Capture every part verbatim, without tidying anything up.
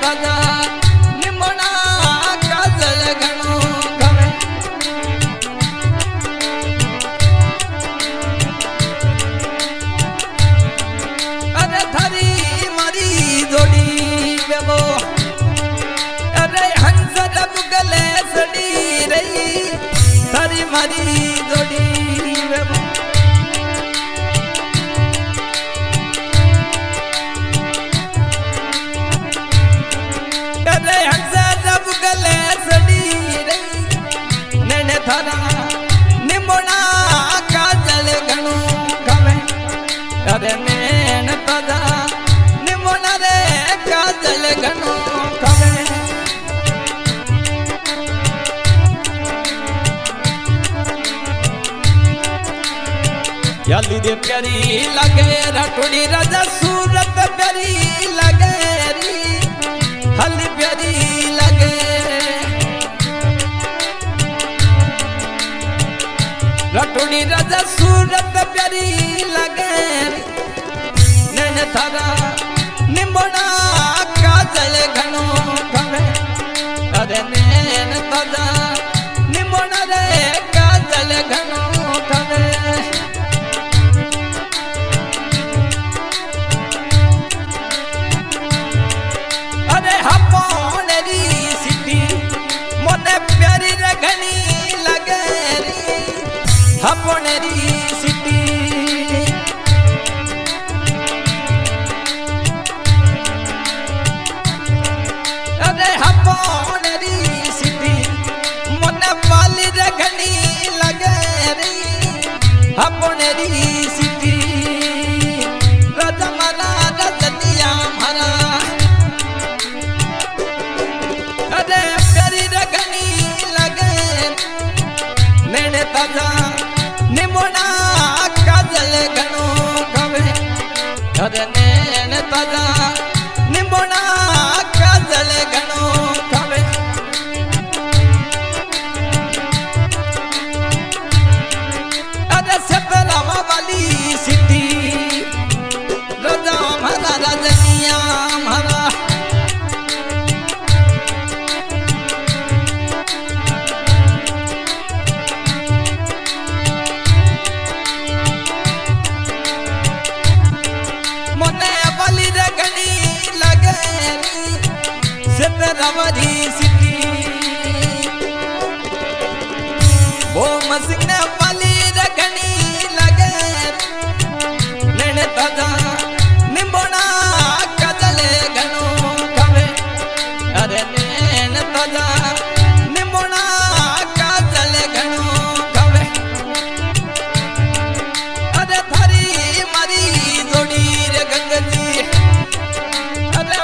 ताजा निमोना काजल घणो गवे अरे थारी मारी जोड़ी बेबो अरे हंस रब गले सड़ी रही थारी मारी जोड़ी बेबो अरे हंस रब गले सड़ी रही नैने थारा निमोना काजल घणो गवे अरे नैन ताजा निमोना रे काजल घणो गवे याली दे प्यारी लगे राठौड़ी राजा सूरत प्यारी लगे री हली प्यारी लगे राठौड़ी राजा सूरत प्यारी लगे नैन थारा निमोना काजल घणो गवे अरे नैन ताजा निमोना रे काजल घणो गवे अरे हपोनेरी सिटी मोने प्यारी रे घनी लगे री हपोनेरी सिटी अरे हपोनेरी सिटी मोने वाली रे घनी लगे री हपोनेरी सिटी राजा मारा रजनिया मारा अरे प्यारी रगनी लगे नैने ताजा निमोना काजल घणो गवे अरे नैन ताजा निमोना काजल घणो गवे अरे सतरावा वाली सिटी राजा हमारा रजनिया हमारा रवरी सिटी वो मसिंगने वाली रगनी लगे नैन ताजा निमोना काजल घणो गवे अरे नैन ताजा निमोना काजल घणो गवे अरे थारी मारी जोड़ी रे गंगजी अरे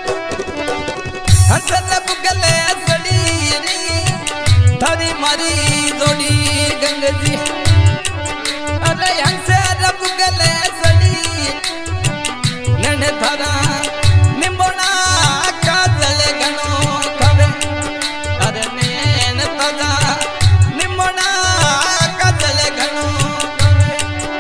हंस रब गले सड़ी री थारी मारी जोड़ी गंगजी अरे हंस रब गले सड़ी नैन थारा निमोना काजल घणो गवे अरे नैन ताजा निमोना काजल घणो गवे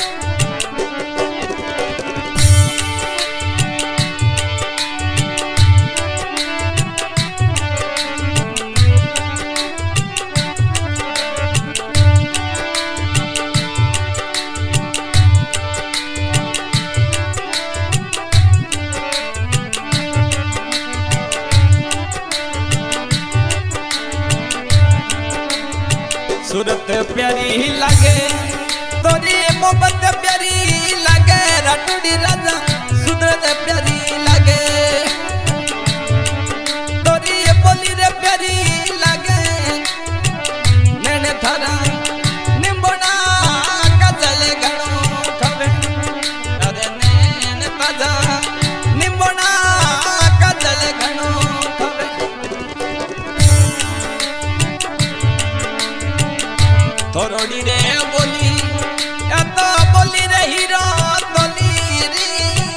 सूरत प्यारी लगे तोरी मोहब्बत प्यारी लगे राठौड़ी राजा सूरत प्यारी लगे तोरी बोली रे प्यारी लगे नैन थारा निमोना काजल घणो गवे अरे नैन ताजा निमोना काजल घणो गवे तोरोड़ी रे बोली या तो बोली रे हीरो तोली री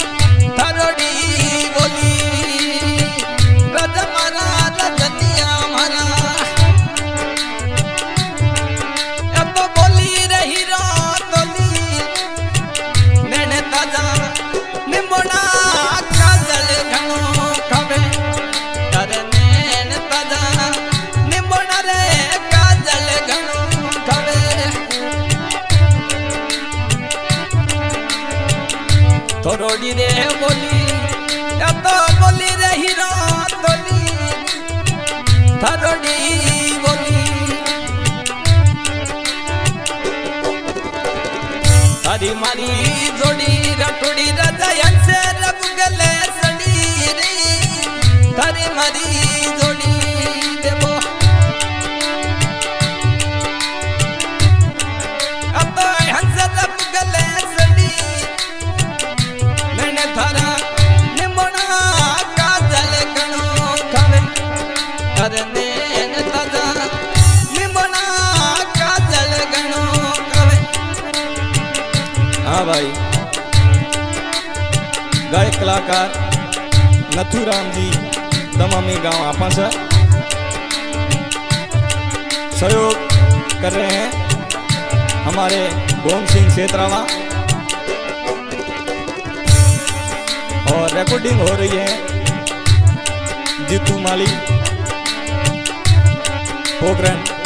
गायक कलाकार नथुराम जी दमामी गांव आपा से सहयोग कर रहे हैं हमारे गोम सिंह सेतरावा और रिकॉर्डिंग हो रही है जीतू माली पोखरण।